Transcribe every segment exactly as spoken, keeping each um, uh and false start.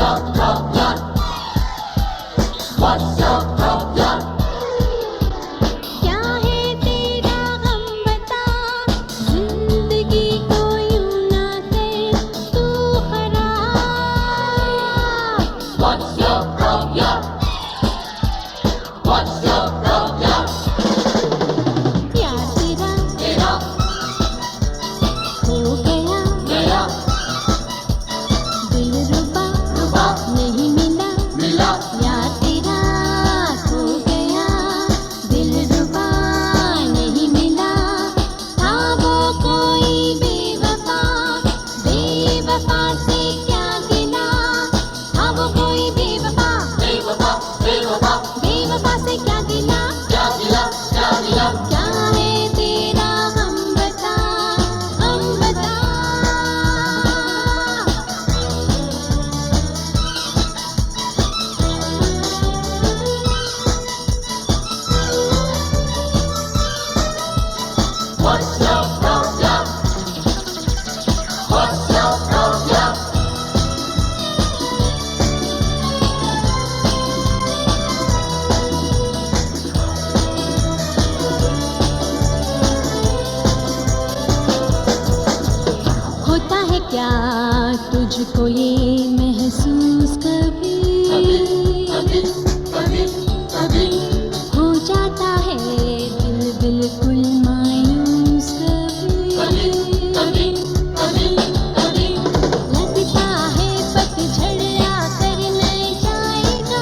your problem? What's your problem? क्या है तेरा गम बता, जिंदगी को यूं ना कर तू खराब। What's your problem? What's your problem? क्या तेरा तेरा हो गया मेरा दिल रुबा रुबा नहीं मिला, मिला। या तेरा हो गया दिल रुबा नहीं मिला। था वो कोई बेवफा, बेवफा से क्या गिला। था वो कोई बेवफा, बेवफा बेवफा बेवफा से क्या गिला। क्या गिला क्या गिला? क्या है तेरा हम बता, हम बता। What's your problem? What's your problem? होता है क्या तुझको ये महसूस कभी, कभी कभी कभी हो जाता है दिल बिल्कुल मायूस कभी कभी। कभी कभी लगता है पतझड़ आकर न जाएगा,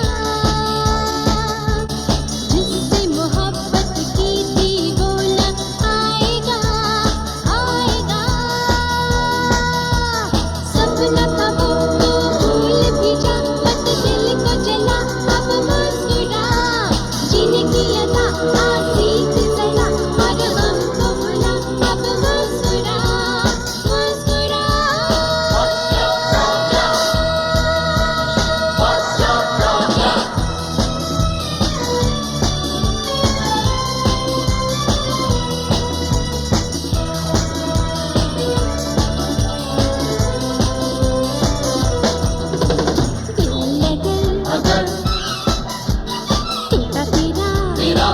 जिससे मोहब्बत की थी वो न आएगा, आएगा। सपना था वो तू भूल भी जा, मत दिल को जला अब मुस्कुरा। जीने की अदा आज सीख जरा, और गम को भुला अब मुस्कुरा, मुस्कुरा। What's your problem? दिल लगन अगर टूटा तेरा तेरा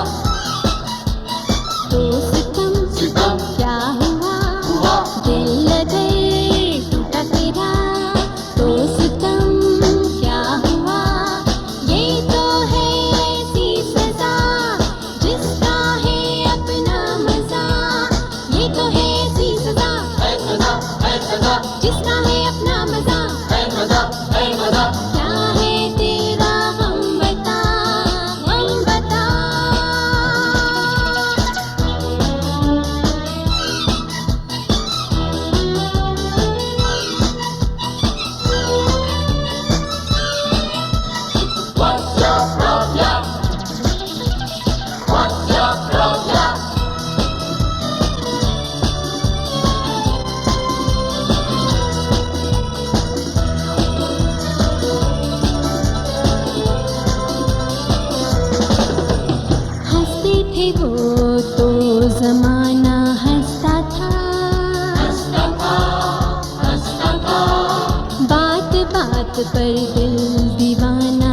तो सितम सितम क्या हुआ। हुआ दिल लगे टूटा तेरा तो सितम क्या हुआ। ये तो है ऐसी सजा जिसका है अपना मजा। ये तो है ऐसी सजा है मजा है मजा जिसका है अपना मजा। है मजा है मजा। क्या है तेरा हम बता, हम बता। What's your problem? What's your problem? हंसते थे वो तो जमाना हंसता था, हंसता था हंसता था बात बात पर दिल दीवाना